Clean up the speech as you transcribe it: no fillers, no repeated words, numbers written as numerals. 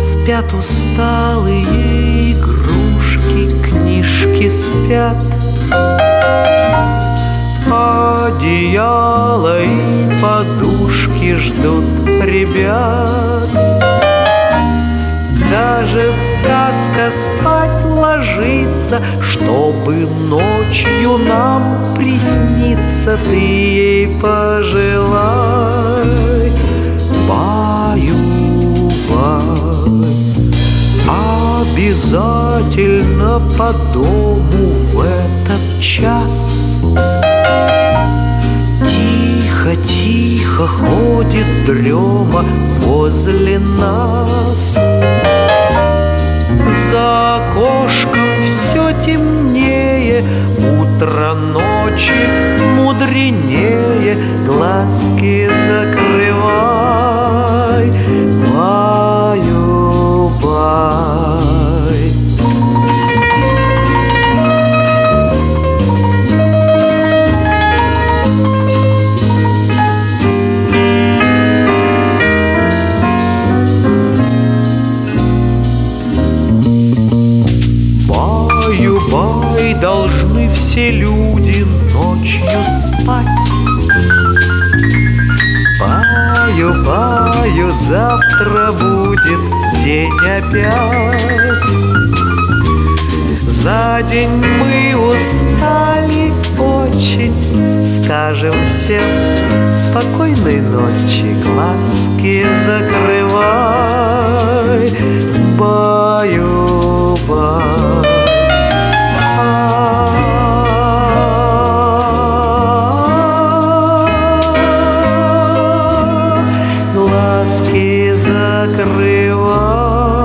Спят усталые игрушки, книжки спят, одеяло и подушки ждут ребят. Даже сказка спать ложится, чтобы ночью нам присниться. Ты ей пожелай, баю-бай. Обязательно по дому в этот час тихо-тихо ходит дрема возле нас. За окошком все темнее, утро ночи мудренее. Глазки закрывай, баю-бай. Баю-бай, должны все люди ночью спать. Баю-баю, завтра будет день опять. За день мы устали очень, скажем всем спокойной ночи. Глазки закрывай, баю-бай. Глазки закрывай.